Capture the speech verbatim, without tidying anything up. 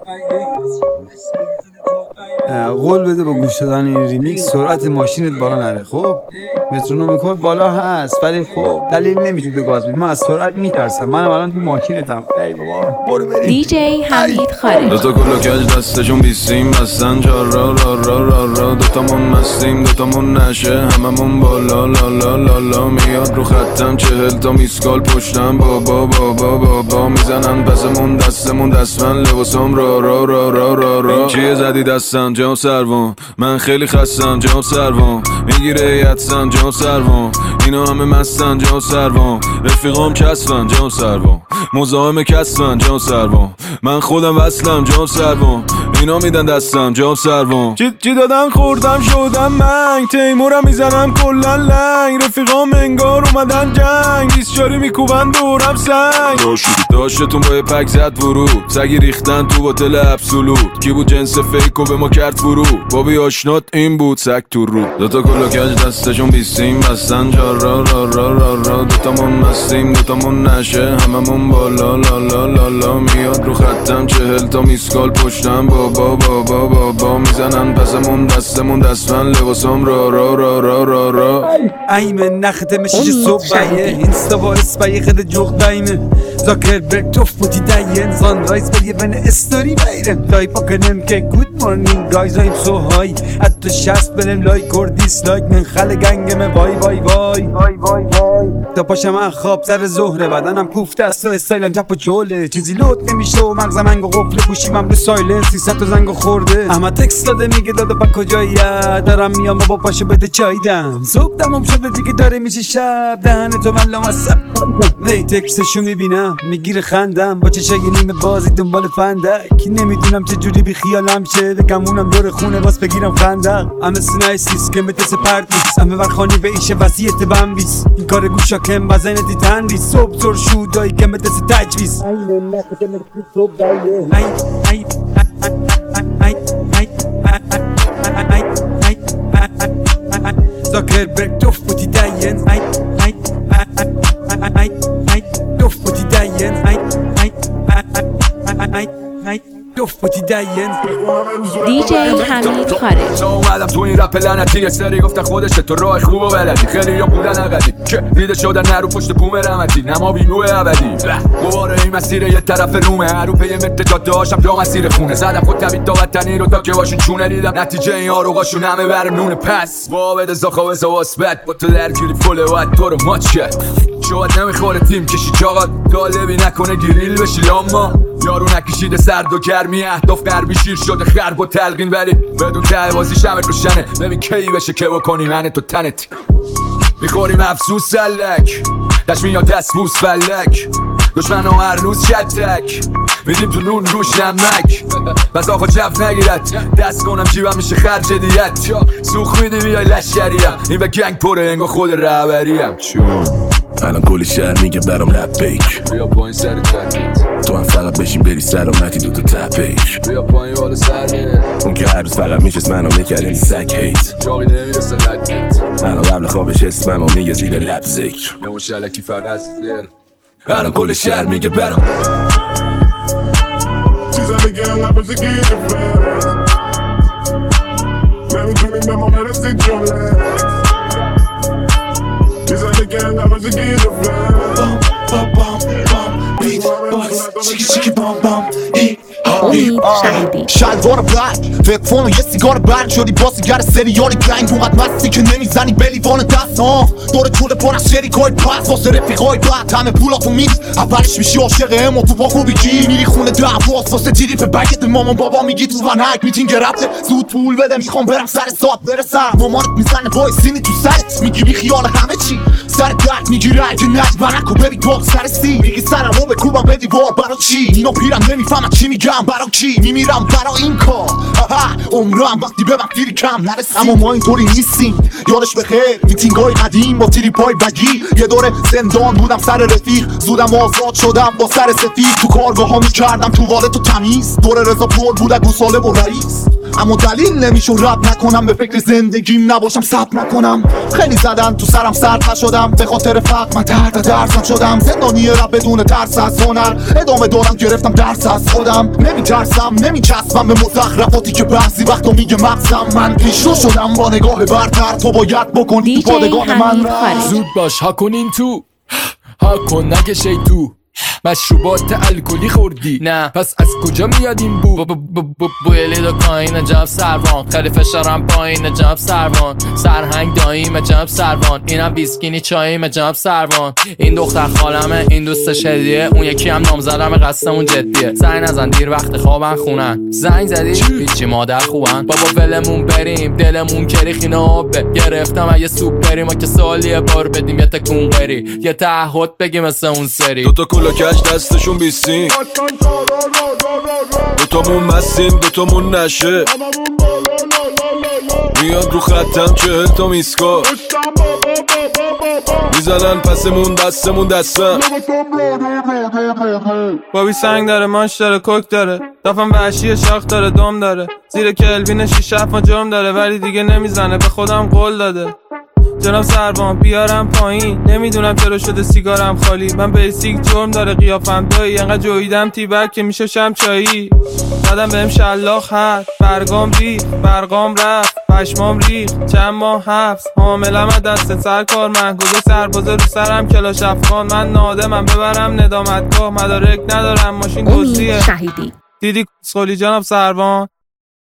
قول بده با گوش دادن این ریمیکس سرعت ماشینت بالا نره. خب مترونوم کد بالا هست ولی خب دلیل نمیشه به گاز بدی. من از سرعت میترسم. منم الان تو ماشینتم. ای بابا برو بریم. دی جی حمید خارج. دو تا کلو کج دستشون بیستیم بستن جار را را را را را. دوتامون مستیم دوتامون نشه هممون بالا لا لا لا لا. میاد رو خطم چهل تا میسکال پشتم بابا بابا بابا میزنن پسمون دستمون دستمن لباسم را را را را را را. این چیه زدی دستم جام سروان من خیلی خستم جام سروان. میگیره یدسن جام سروان اینا همه مستن جام سروان. رفیقام کسفن جام سروان مزاحم کسفن جام سروان. من خودم وصلم جام سروان اینا میدن دستم جام سروان. چی چی دادن خوردم شدم منگ تیمورم میزنم کلن لنگ. رفیقام انگار اومدن جنگ بیسچاری میکوبن دورم سنگ. داشتتون با یه پک زد ورود سگی ریختن تو باتل ابسولوت. کی بود جنس فیک و به ما کرد فرو بابی آشنات این بود سگ تو رو. دوتا کلو کج دستشون بیستیم بستن جار را را را را را. دوتامون مستیم دوتامون نشه هممون بالا لا لا لا لا. میاد رو خطم چهل تا میسکال پشتم بابا بابا بابا میزنن پسمون دستمون دستمن لباسم را را را را را را. ایمه نخته مشیش صبحیه اینستا با اسبایی خده جوغ دایمه. زاکر برگ توف بودی داین زان رایز بر یه بن استوری بیرم. تایپا کنم که گود مورنینگ گایز I'm so high حتی شست بنم لایک اور دیسلایک من خل گنگمه وای وای وای وای وای وای. تا پاشم من خواب سر ظهره بدنم کوفته است و استایلم جپ و جوله. چیزی لود نمیشه و مغزم منگو قفله پوشیم هم رو سایلنس سیصد تا زنگو خورده. اما تکس داده میگه داده با کجایی دارم میام با پاشو بده چایدم. صبح دمم شده دیگه داره میشه شب دهن تو من لامصب. وی تکسشو میبینم میگیره خندم با چشای نیمه بازی دنبال فندک. نمیدونم چجوری بی خیالم شه بگمونم دور خونه باز بگیرم خندق. همه سنایسیس که متس پرتیس همه ورخانی به ایشه وسیعت بمبیس. این کار گوشا کم بزنه دی تندیس صبح زور شودایی که متس تجویز. زاکر برگ توف بودی داین توف بودی داین توف بودی داین. دی جی حمید خارج. اومدم تو این رپ لعنتی یه سری گفتن خودشه تو راه خوب و بلدی. خیلی یا بودن اقدی که دیده شدن نرو پشت بوم رحمتی نما بینو ابدی. دوباره این مسیر یه طرف رومه هر رو پی متر جاده هاشم یا مسیر خونه. زدم خود تبید تا وطنی رو تا که باشون چونه دیدم نتیجه این آروغاشون همه برم نونه پس. با بده زاخوه زواس بد با تو درگیری فله باید تو رو ماچ کرد. شاید نمیخوره تیم کشی چاقات طالبی نکنه گریل بشی لاما. یارو نکشیده سرد و گرمی اهداف غربی شیر شده خرب و تلقین ولی بدون ته بازی شمت روشنه. ببین کی بشه که بکنی من تو تنت میخوریم افسوس سلک دشمین یا دست بوس فلک. دشمن ها هر روز شتک میدیم تو نون روش نمک. بس آقا جف نگیرد دست کنم جیبم میشه خرج دیت. سوخ میدی بیای لشکریم این به گنگ پره انگا خود رهبریم. چون الان کلی شهر میگه برام رپ بیک. بیا پایین سر ترکت تو هم فقط بشین بری سلامتی دوتا تپیش. بیا پایین والا سر اون که هر روز فقط میشست منو میکرد این سک هیت. جاقی نمیرسه لدیت الان قبل خوابش اسمم و میگه زیر لب ذکر نمون شلکی فقط زیر. الان کلی شهر میگه برام چیزا بگم نباشه گیره فرد نمیتونیم به ما برسی جمله. چیزا بگم نباشه گیره فرد بام بام بام بام بیت باکس چیکی چیکی بام بام ای شلوار بلک فکفون و یه سیگار برگ شدی با سیگر سریالی گنگ اونقدر مستی که نمیزنی به لیوان دست ها. دور طول پر از شریکای پس واسه رفیقای بد همه پولاتو میز اولش میشی عاشق امو تو با خوبی گی میری خونه دعواست واسه تیریف بگت مامان بابا میگی تو ونک میتینگ رفته زود پول بده میخوام برم سر ساعت برسم. مامانت میزنه بای سینی تو سرت میگی بی خیال همه چی سر درد میگیره اگه نج برکو ببی باق سر سی میگی سرمو بکوبم به دیوار برا چی اینا پیرم نمیفهمم چی میگم برا کی میمیرم برا این کار. عمرم وقتی به من تیری کم نرسیم اما ما اینطوری نیستیم یادش بخیر میتینگای قدیم با تیری پای بگی. یه دوره زندان بودم سر رفیق زودم آزاد شدم با سر سفید. تو کارگاه ها میکردم تو والت و تمیز دور رضا پر بود گوساله و رئیس. اما دلیل نمیشون رب نکنم به فکر زندگیم نباشم ثبت نکنم. خیلی زدن تو سرم سرد نشدم به خاطر فقر من تحت درسم شدم. زندانی رب بدون ترس از هنر ادامه دارم گرفتم درس از خودم. نمیترسم نمیچسبم به مزخرفاتی که بعضی وقتا میگه مغزم. من پیشرو شدم با نگاه برتر تو باید بکنی تو پادگان من رفت. زود باش ها کنین تو ها کن نگه شیطو مشروبات الکلی خوردی نه پس از کجا میاد این بو بوی لیدو کاین جناب سروان خیلی فشارم پایین جناب سروان سرهنگ داییم جناب سروان اینم بیسکینی چاییم جناب سروان این دختر خالمه این دوستش هدیه اون یکی هم نامزدم قصدمون جدیه زنگ نزن دیر وقت خوابن خونن زنگ زدی هیچی مادر خوبن بابا ولمون بریم دلمون کریخینه آبه گرفتم اگه سوپ بریم ما که سالیه بار بدیم یه تکون بری یه تعهد بگیم مثل اون سری دوتا کلا کش دستشون بیستیم دوتامون مستیم دوتامون نشه میاد رو خطم چهل تا میسکا میزنن پسمون دستمون دستم بابی سنگ داره ماش داره کوک داره دافم وحشی شاخ داره دم داره زیر کلوین شیش هفت ما جرم داره ولی دیگه نمیزنه به خودم قول داده جناب سروان بیارم پایین نمیدونم چرا شده سیگارم خالی من بیسیک جرم داره قیافم دایی انقدر جویدم تیبک که میشه شم چایی دادم بهم شلاخ هست برگام ریخ برگام رفت پشمام ریخ چند ماه حبس حاملم از دست سرکار من گذاشت سربازه رو سرم کلاش افغان من نادمم ببرم ندامتگاه مدارک ندارم ماشین دزدیه شهیدی دیدی کسخولی جناب سروان